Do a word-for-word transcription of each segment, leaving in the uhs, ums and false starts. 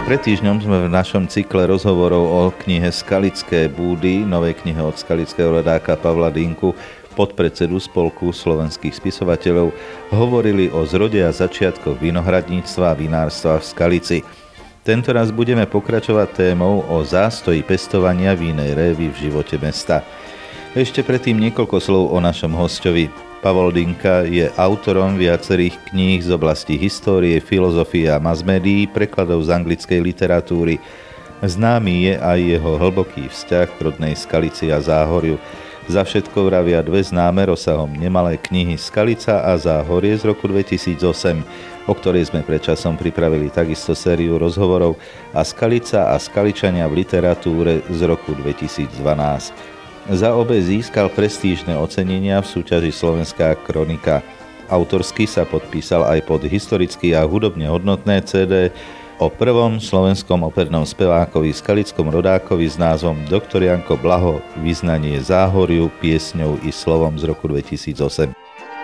Pred týždňom sme v našom cykle rozhovorov o knihe Skalické búdy, novej knihe od skalického rodáka Pavla Dinku, podpredsedu Spolku slovenských spisovateľov, hovorili o zrode a začiatkoch vinohradníctva a vinárstva v Skalici. Tentoraz budeme pokračovať témou o zástoji pestovania vínej révy v živote mesta. Ešte predtým niekoľko slov o našom hosťovi. Pavol Dinka je autorom viacerých kníh z oblasti histórie, filozofie a masmédií, prekladov z anglickej literatúry. Známy je aj jeho hlboký vzťah k rodnej Skalici a Záhoriu. Za všetko vravia dve známe rozsahom nemalé knihy Skalica a Záhorie z roku dvetisícosem, o ktorej sme pred časom pripravili takisto sériu rozhovorov, a Skalica a Skaličania v literatúre z roku dvetisícdvanásť. Za obe získal prestížne ocenenia v súťaži Slovenská kronika. Autorsky sa podpísal aj pod historicky a hudobne hodnotné cé dé o prvom slovenskom opernom spevákovi skalickom rodákovi s názvom Doktor Janko Blaho, Vyznanie Záhoriu piesňou i slovom z roku dvetisícosem.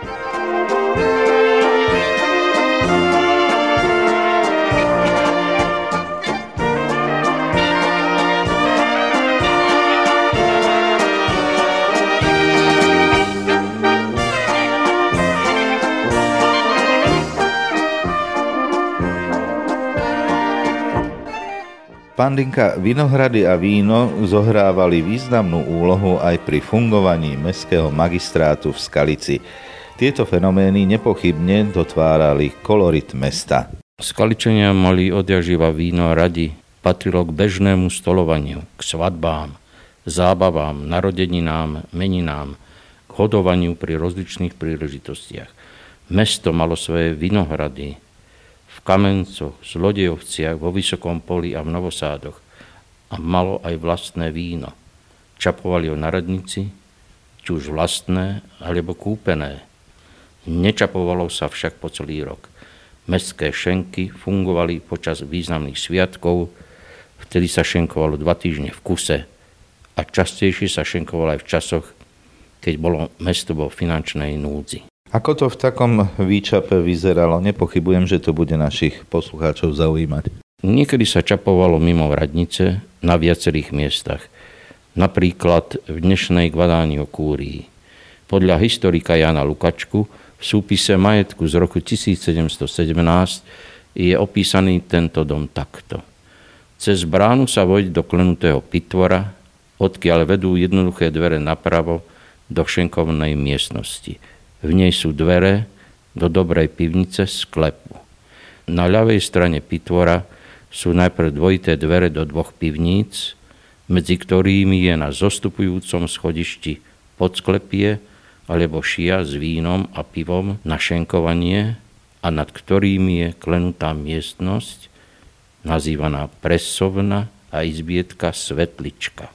Pán Dinka, vinohrady a víno zohrávali významnú úlohu aj pri fungovaní mestského magistrátu v Skalici. Tieto fenomény nepochybne dotvárali kolorit mesta. Skaličania mali odjakživa víno radi, patrilo k bežnému stolovaniu, k svadbám, zábavám, narodeninám, meninám, k hodovaniu pri rozličných príležitostiach. Mesto malo svoje vinohrady v Kamencoch, Zlodejovciach, vo Vysokom Poli a v Novosádoch, a malo aj vlastné víno. Čapovali ho na radnici, či už vlastné alebo kúpené. Nečapovalo sa však po celý rok. Mestské šenky fungovali počas významných sviatkov, vtedy sa šenkovalo dva týždne v kuse a častejšie sa šenkovalo aj v časoch, keď bolo mesto vo finančnej núdzi. Ako to v takom výčape vyzeralo? Nepochybujem, že to bude našich poslucháčov zaujímať. Niekedy sa čapovalo mimo radnice na viacerých miestach. Napríklad v dnešnej Guadagno kúrii. Podľa historika Jana Lukačku v súpise majetku z roku tisícsedemstosedemnásť je opísaný tento dom takto. Cez bránu sa vojď do klenutého pitvora, odkiaľ vedú jednoduché dvere napravo do šenkovnej miestnosti. V nej sú dvere do dobrej pivnice sklepu. Na ľavej strane pitvora sú najprv dvojité dvere do dvoch pivníc, medzi ktorými je na zostupujúcom schodišti podsklepie alebo šia s vínom a pivom na šenkovanie, a nad ktorými je klenutá miestnosť nazývaná presovna a izbietka Svetlička.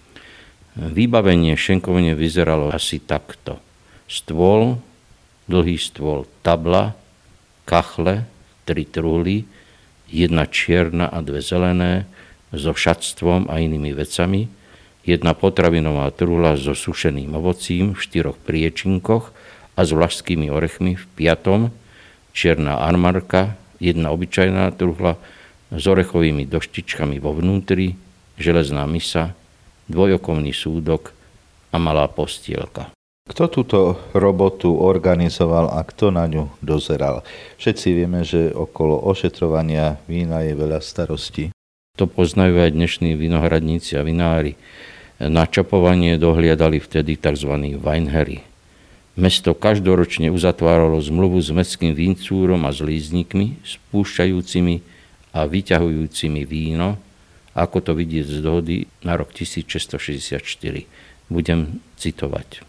Vybavenie šenkovne vyzeralo asi takto. Stôl, dlhý stôl tabla, kachle, tri truhly, jedna čierna a dve zelené, so šatstvom a inými vecami, jedna potravinová truhla so sušeným ovocím v štyroch priečinkoch a s vlašskými orechmi v piatom, čierna armarka, jedna obyčajná truhla s orechovými doštičkami vo vnútri, železná misa, dvojokovný súdok a malá postielka. Kto túto robotu organizoval a kto na ňu dozeral? Všetci vieme, že okolo ošetrovania vína je veľa starostí. To poznajú aj dnešní vinohradníci a vinári. Na čapovanie dohliadali vtedy tzv. Weinherry. Mesto každoročne uzatváralo zmluvu s mestským vincúrom a s líznikmi, spúšťajúcimi a vyťahujúcimi víno, ako to vidieť z dohody na rok tisícšesťstošesťdesiatštyri. Budem citovať.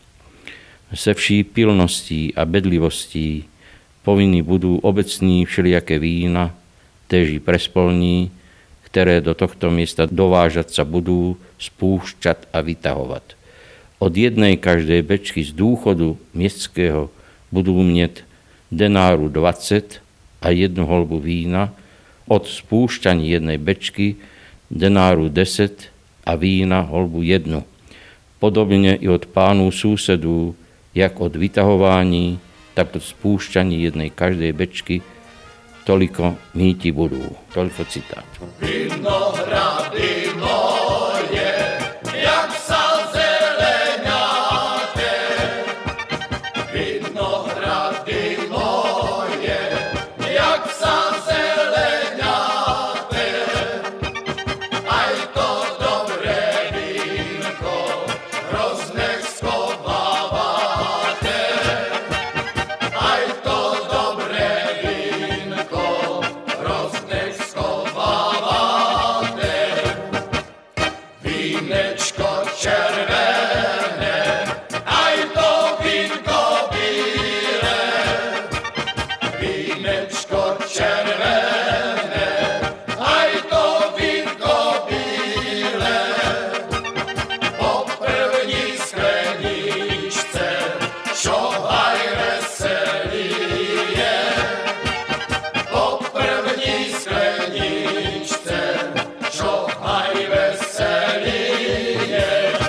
Se vší pilností a bedlivostí povinní budú obecní všelijaké vína, též i prespolní, ktoré do tohto miesta dovážať sa budú, spúšťať a vytahovať. Od jednej každej bečky z dôchodu miestského budú mnieť denáru dvadsať a jednu holbu vína, od spúšťaní jednej bečky denáru desať a vína holbu jednu. Podobne i od pánu súsedu, jak od vytahování, tak od spúšťaní jednej každej bečky, toliko mýti budú. Toľko citát. Vinohrady moje, jak sa zeleňate. Vinohrady moje, jak sa zeleňate. Aj to dobré vínko hrozných schovávate. Aj to dobré vínko hrozných schovávate. Vínečko červené, aj to vínko bíle. Vínečko červené, aj to vínko bíle. Po první skleničce, čo aj veselý je. Po první skleničce, čo aj veselý je.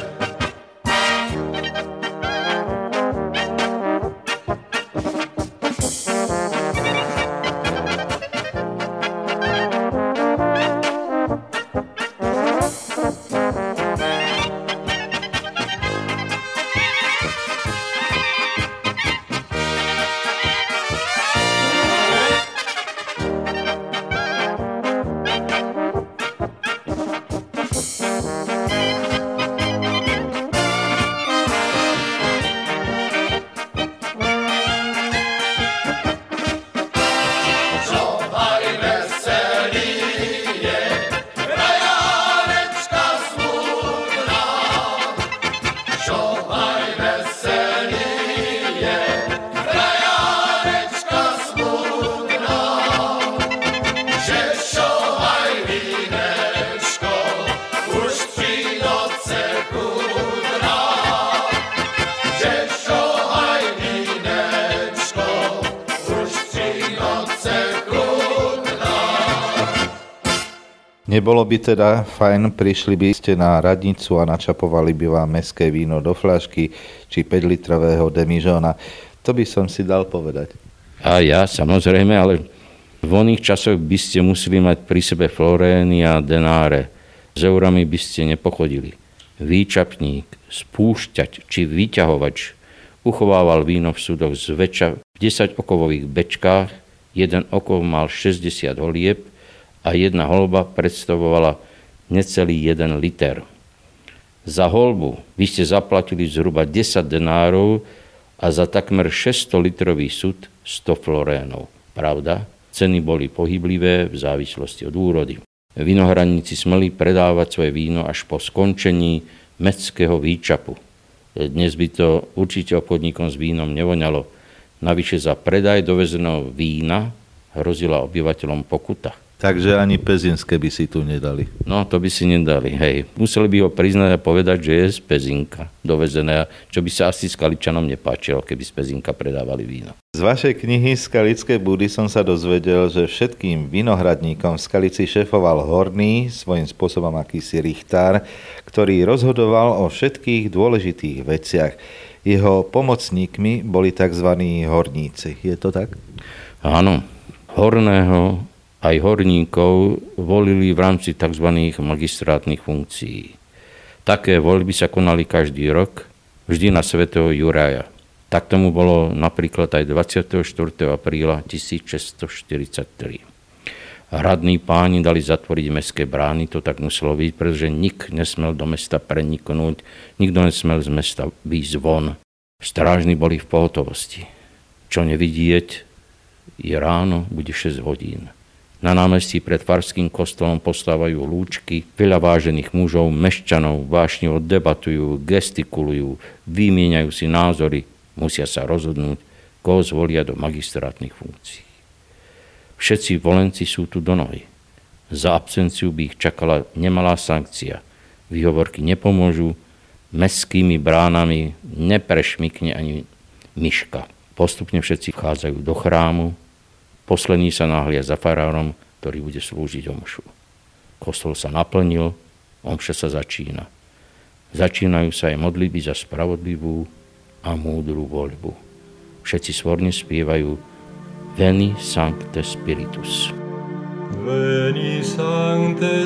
Čo aj veselý je, krajánečka smutná. Čo aj veselý je, krajánečka smutná. Že čo aj vínečko, už tři noce chudná. Že čo aj vínečko, už tři noce chudná. Nebolo by teda fajn, prišli by ste na radnicu a načapovali by vám mestské víno do fľašky či päťlitrového demižóna. To by som si dal povedať. A ja, samozrejme, ale v oných časoch by ste museli mať pri sebe florény a denáre. S eurami by ste nepochodili. Výčapník, spúšťať či vyťahovač uchovával víno v súdoch zväčša v desaťokovových bečkách. Jeden okov mal šesťdesiat holieb a jedna holba predstavovala necelý jeden liter. Za holbu by ste zaplatili zhruba desať denárov a za takmer šesťsto litrový sud sto florénov. Pravda, ceny boli pohyblivé v závislosti od úrody. Vinohradníci smeli predávať svoje víno až po skončení mestského výčapu. Dnes by to určite obchodníkom s vínom nevoňalo. Navyše za predaj dovezeného vína hrozila obyvateľom pokuta. Takže ani pezinské by si tu nedali. No, to by si nedali, hej. Museli by ho priznať a povedať, že je z Pezinka dovezené, čo by sa asi Skaličanom nepáčilo, keby z Pezinka predávali víno. Z vašej knihy Skalické búdy som sa dozvedel, že všetkým vinohradníkom v Skalici šéfoval horný, svojím spôsobom akýsi richtár, ktorý rozhodoval o všetkých dôležitých veciach. Jeho pomocníkmi boli tzv. Horníci. Je to tak? Áno. Horného aj horníkov volili v rámci tzv. Magistrátnych funkcií. Také voľby sa konali každý rok, vždy na svätého Juraja. Tak tomu bolo napríklad aj dvadsiateho štvrtého apríla tisícšesťstoštyridsaťtri. Hradní páni dali zatvoriť mestské brány, to tak muselo byť, pretože nik nesmel do mesta preniknúť, nikto nesmel z mesta výjsť von. Strážni boli v pohotovosti. Čo nevidieť, je ráno, bude šesť hodín. Na námestí pred farským kostolom postávajú lúčky, veľa vážených mužov, mešťanov vášnivo debatujú, gestikulujú, vymieňajú si názory, musia sa rozhodnúť, koho zvolia do magistrátnych funkcií. Všetci volenci sú tu do nohy. Za absenciu by ich čakala nemalá sankcia. Výhovorky nepomôžu, mestskými bránami neprešmykne ani myška. Postupne všetci vchádzajú do chrámu, posledný sa náhlia za farárom, ktorý bude slúžiť omšu. Kostol sa naplnil, omša sa začína. Začínajú sa aj modlitby za spravodlivú a múdru voľbu. Všetci svorne spievajú Veni Sancte Spiritus. Veni Sancte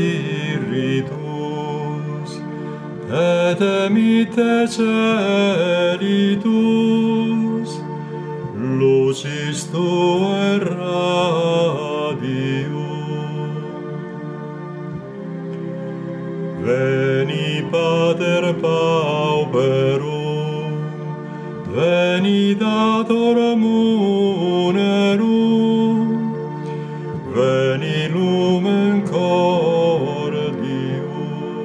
Spiritus, et emite celitus, lucis Tuae radium. Veni Pater Pauperum, veni Dator Munerum, veni Lumen Cordium.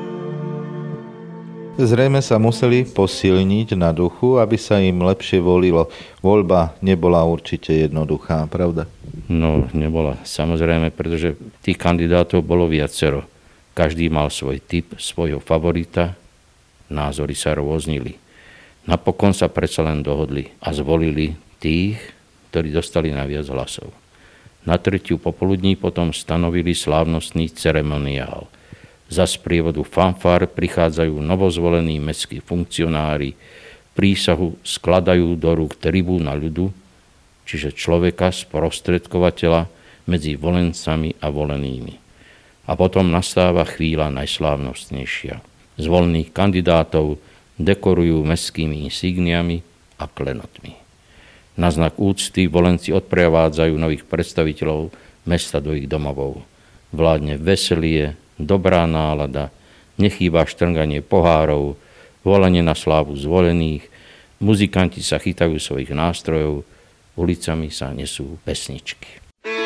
Zrejme sa museli posilniť na duchu, aby sa im lepšie volilo. Voľba nebola určite jednoduchá, pravda? No, nebola. Samozrejme, pretože tých kandidátov bolo viacero. Každý mal svoj typ, svojho favorita. Názory sa rôznili. Napokon sa predsa len dohodli a zvolili tých, ktorí dostali najviac hlasov. Na tretiu popoludní potom stanovili slávnostný ceremoniál. Za sprievodu fanfár prichádzajú novozvolení mestskí funkcionári, prísahu skladajú do rúk tribúna ľudu, čiže človeka sprostredkovateľa medzi volencami a volenými. A potom nastáva chvíľa najslávnostnejšia. Zvolených kandidátov dekorujú mestskými insigniami a klenotmi. Na znak úcty volenci odprevádzajú nových predstaviteľov mesta do ich domovov. Vládne veselie, dobrá nálada, nechýba štrnganie pohárov, volanie na slávu zvolených, muzikanti sa chytajú svojich nástrojov, ulicami sa nesú pesničky.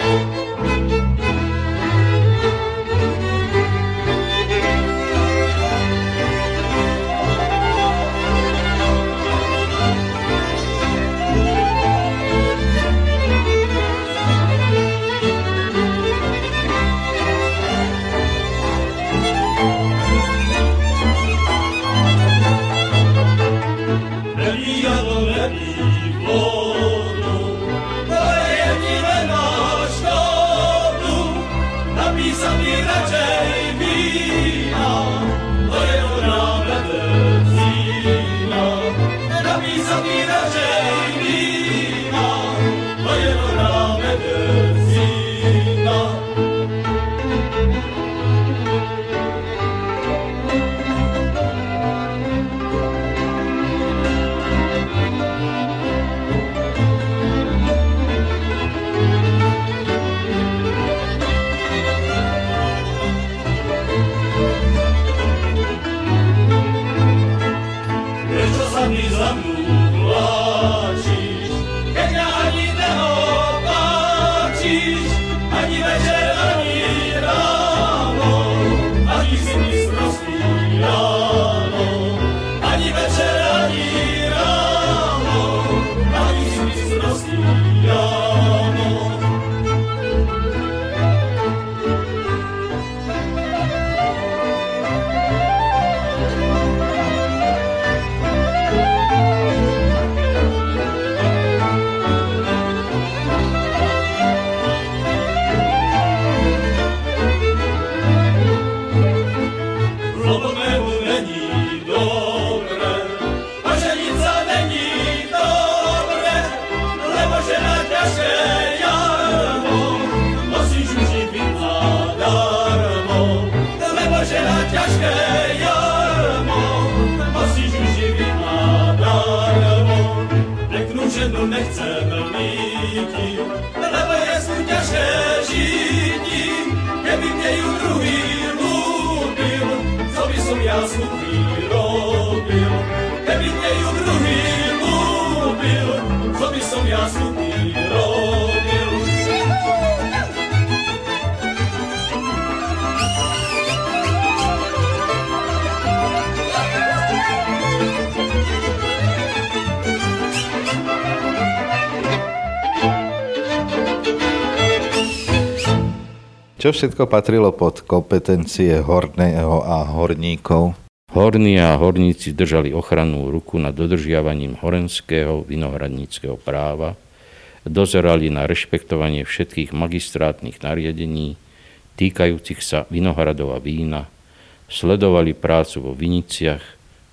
Čo všetko patrilo pod kompetencie horného a horníkov? Horní a horníci držali ochrannú ruku nad dodržiavaním horenského vinohradníckeho práva, dozerali na rešpektovanie všetkých magistrátnych nariadení týkajúcich sa vinohradov a vína, sledovali prácu vo viniciach,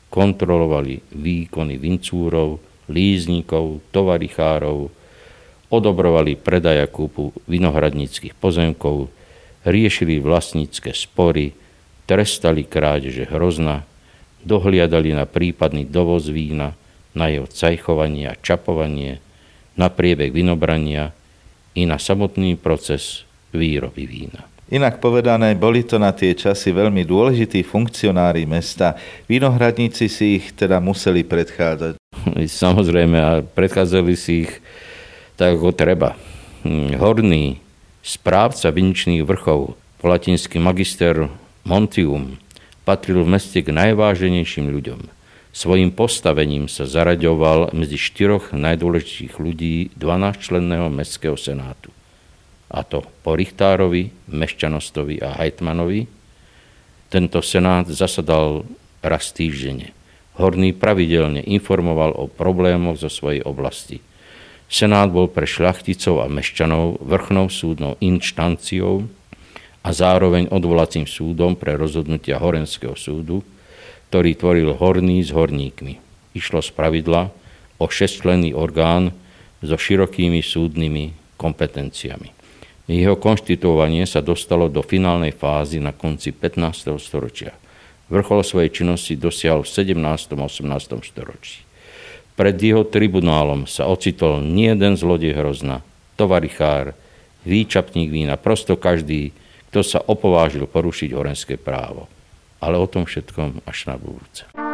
kontrolovali výkony vincúrov, líznikov, tovarichárov, odobrovali predaj a kúpu vinohradníckych pozemkov, riešili vlastnícke spory, trestali krádeže hrozna, dohliadali na prípadný dovoz vína, na jeho cajchovanie a čapovanie, na priebeh vinobrania i na samotný proces výroby vína. Inak povedané, boli to na tie časy veľmi dôležití funkcionári mesta. Vinohradníci si ich teda museli predchádzať. Samozrejme, a predchádzali si ich tak, ako treba. Horný správca viničných vrchov, po latinsky magister Montium, patril v meste k najváženejším ľuďom. Svojím postavením sa zaraďoval medzi štyroch najdôležitejších ľudí dvanásťčlenného mestského senátu. A to po Richtárovi, Mešťanostovi a Hejtmanovi. Tento senát zasadal raz týždenne. Horný pravidelne informoval o problémoch zo svojej oblasti. Senát bol pre šľachticov a mešťanov vrchnou súdnou inštanciou a zároveň odvolacím súdom pre rozhodnutia Horenského súdu, ktorý tvoril Horný s horníkmi. Išlo spravidla o šesťčlenný orgán so širokými súdnymi kompetenciami. Jeho konštituovanie sa dostalo do finálnej fázy na konci pätnásteho storočia. Vrchol svojej činnosti dosiahol v sedemnástom a osemnástom storočí. Pred jeho tribunálom sa ocitol nie jeden zlodej hrozna, tovarichár, výčapník vína, prosto každý, kto sa opovážil porušiť horenské právo. Ale o tom všetkom až na budúce.